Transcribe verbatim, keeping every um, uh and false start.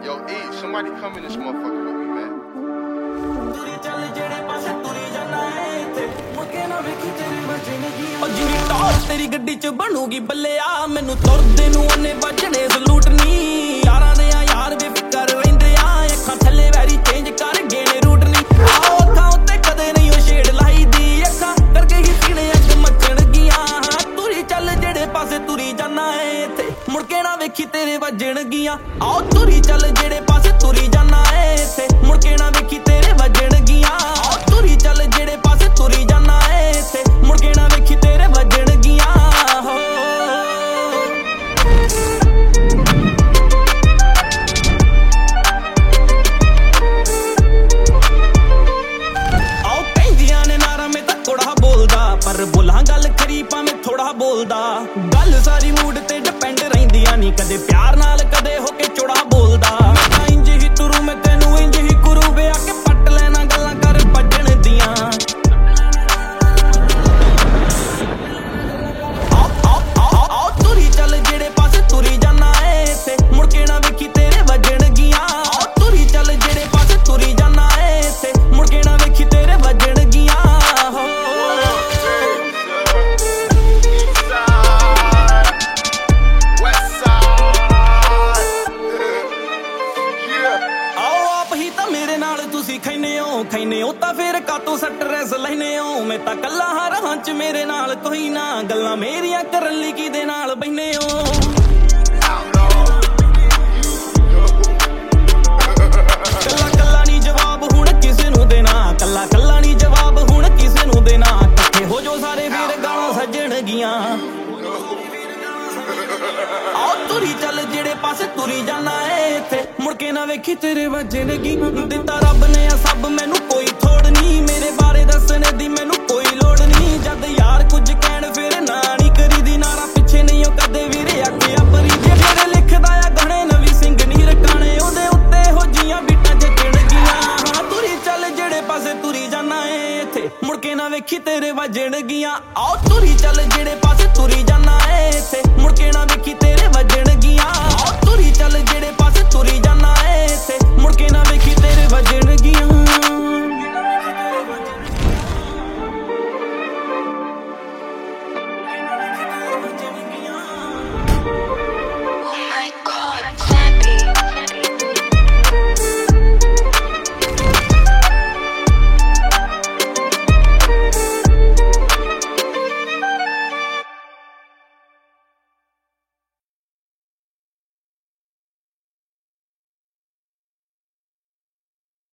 Yo, E, somebody come in this motherfucker with me, man. तेरी गड्डी च बनूगी बल्लेआ मैनू तुरदे नू उन्ने बजने सलूट नी यारां दे यार बेफिकर रहिंदे आ अखां थल्ले वैरी चेंज कर गए ने रूट नी आओ अखां उत्ते कदे नहीं ओ शेड लाई दी अखां करके ही सीने अग मचण गियां तुरी चल जेड़े पासे तुरी जाना है इत्थे मुड़ के ना वेखी तेरे वजण गियां आओ तुरी चल जेड़े पासे तुरी जाना है इत्थे मुड़ के ना वेखी तेरे वजण गियां आओ तुरी चल जेड़े पासे तुरी जाना है इत्थे मुड़ के ना वेखी तेरे वजण गियां हो आओ पैंदियां ने नारा में तां थोड़ा बोलदा पर बोलां गल खरी भावें थोड़ा बोलदा गल सारी मूड ते डिपेंड रहिंदियां नी कदे प्यार नाल कदे होके चोड़ा बोलदा मैं तां इंज ही तुरू मैं तैनू इंज ही करू वे आके पट लेना गल्लां कर बजण दियां आओ आओ आओ आओ तुरी चल जेड़े पासे तुरी जाना है इत्थे मुड़ के ना वेखी तेरे वजण गियां आओ तुरी चल जेड़े पासे तुरी जाना है इत्थे मुड़ के ना वेखी तेरे वजण गियां हो खैने हो खैने हो तां फिर कातों सट रैस लैने हो मैं तां कल्ला हां राहां च मेरे नाल कोई ना गल्लां मेरियां करन लई किदे नाल बहिने हो कल्ला कल्ला नहीं जवाब हुण किसे नूं देना कल्ला कल्ला नहीं जवाब हुण किसे नूं देना इकट्ठे हो जो सारे फिर गालां सजण गियां आओ तुरी चल जेड़े पासे तुरी जाना है इत्थे मुड़ के ना वेखी तेरे वजण गी दित्ता रब ने सब मैनू